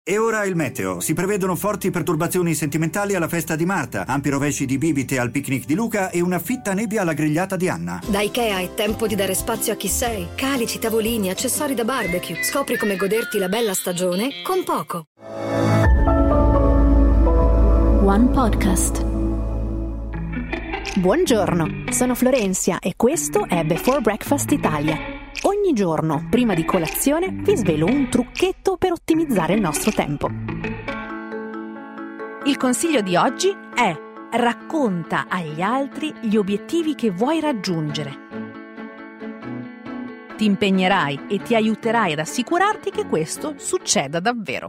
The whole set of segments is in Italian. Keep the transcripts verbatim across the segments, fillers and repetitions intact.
E ora il meteo. Si prevedono forti perturbazioni sentimentali alla festa di Marta, ampi rovesci di bibite al picnic di Luca e una fitta nebbia alla grigliata di Anna. Da Ikea è tempo di dare spazio a chi sei. Calici, tavolini, accessori da barbecue. Scopri come goderti la bella stagione con poco. One Podcast. Buongiorno, sono Florenzia e questo è Before Breakfast Italia. Ogni giorno, prima di colazione, vi svelo un trucchetto per ottimizzare il nostro tempo. Il consiglio di oggi è: racconta agli altri gli obiettivi che vuoi raggiungere. Ti impegnerai e ti aiuterai ad assicurarti che questo succeda davvero.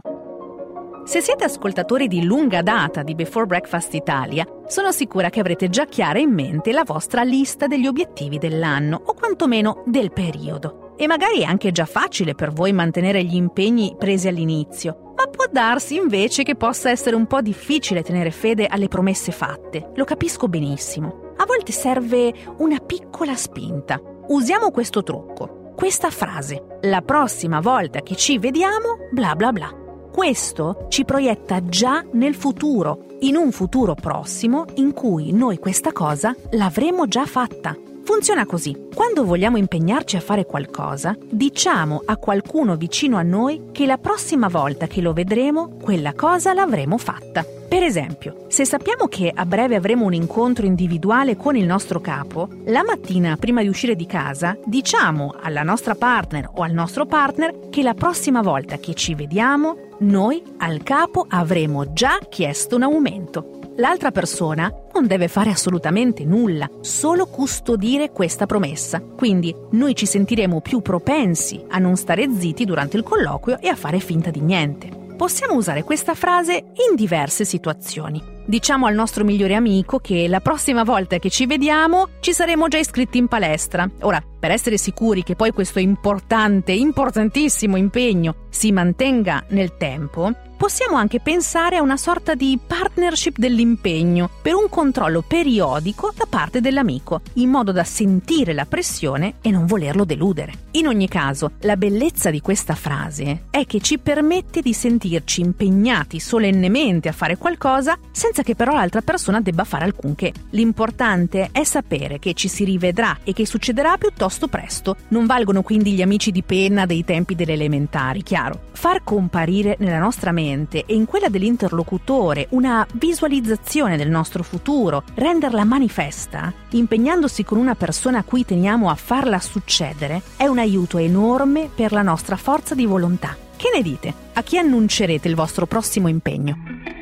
Se siete ascoltatori di lunga data di Before Breakfast Italia, sono sicura che avrete già chiara in mente la vostra lista degli obiettivi dell'anno, o quantomeno del periodo. E magari è anche già facile per voi mantenere gli impegni presi all'inizio, ma può darsi invece che possa essere un po' difficile tenere fede alle promesse fatte. Lo capisco benissimo. A volte serve una piccola spinta. Usiamo questo trucco, questa frase: la prossima volta che ci vediamo, bla bla bla. Questo ci proietta già nel futuro, in un futuro prossimo in cui noi questa cosa l'avremo già fatta. Funziona così: quando vogliamo impegnarci a fare qualcosa, diciamo a qualcuno vicino a noi che la prossima volta che lo vedremo, quella cosa l'avremo fatta. Per esempio, se sappiamo che a breve avremo un incontro individuale con il nostro capo, la mattina prima di uscire di casa diciamo alla nostra partner o al nostro partner che la prossima volta che ci vediamo, noi al capo avremo già chiesto un aumento. L'altra persona non deve fare assolutamente nulla, solo custodire questa promessa. Quindi noi ci sentiremo più propensi a non stare zitti durante il colloquio e a fare finta di niente. Possiamo usare questa frase in diverse situazioni. Diciamo al nostro migliore amico che la prossima volta che ci vediamo ci saremo già iscritti in palestra. Ora, per essere sicuri che poi questo importante, importantissimo impegno si mantenga nel tempo, possiamo anche pensare a una sorta di partnership dell'impegno per un controllo periodico da parte dell'amico, in modo da sentire la pressione e non volerlo deludere. In ogni caso, la bellezza di questa frase è che ci permette di sentirci impegnati solennemente a fare qualcosa senza che però l'altra persona debba fare alcunché. L'importante è sapere che ci si rivedrà e che succederà piuttosto presto. Non valgono quindi gli amici di penna dei tempi delle elementari, chiaro. Far comparire nella nostra mente e in quella dell'interlocutore una visualizzazione del nostro futuro, renderla manifesta, impegnandosi con una persona a cui teniamo a farla succedere, è un aiuto enorme per la nostra forza di volontà. Che ne dite? A chi annuncerete il vostro prossimo impegno?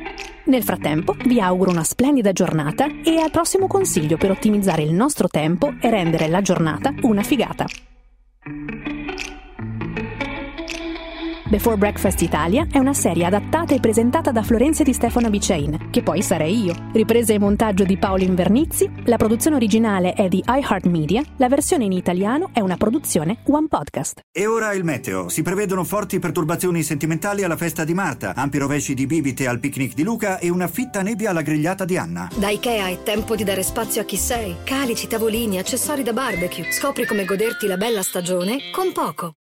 Nel frattempo, vi auguro una splendida giornata e al prossimo consiglio per ottimizzare il nostro tempo e rendere la giornata una figata. Before Breakfast Italia è una serie adattata e presentata da Florenzia Di Stefano Bicein, che poi sarei io. Riprese e montaggio di Paolo Invernizzi, la produzione originale è di iHeartMedia, la versione in italiano è una produzione One Podcast. E ora il meteo. Si prevedono forti perturbazioni sentimentali alla festa di Marta, ampi rovesci di bibite al picnic di Luca e una fitta nebbia alla grigliata di Anna. Da Ikea è tempo di dare spazio a chi sei. Calici, tavolini, accessori da barbecue. Scopri come goderti la bella stagione con poco.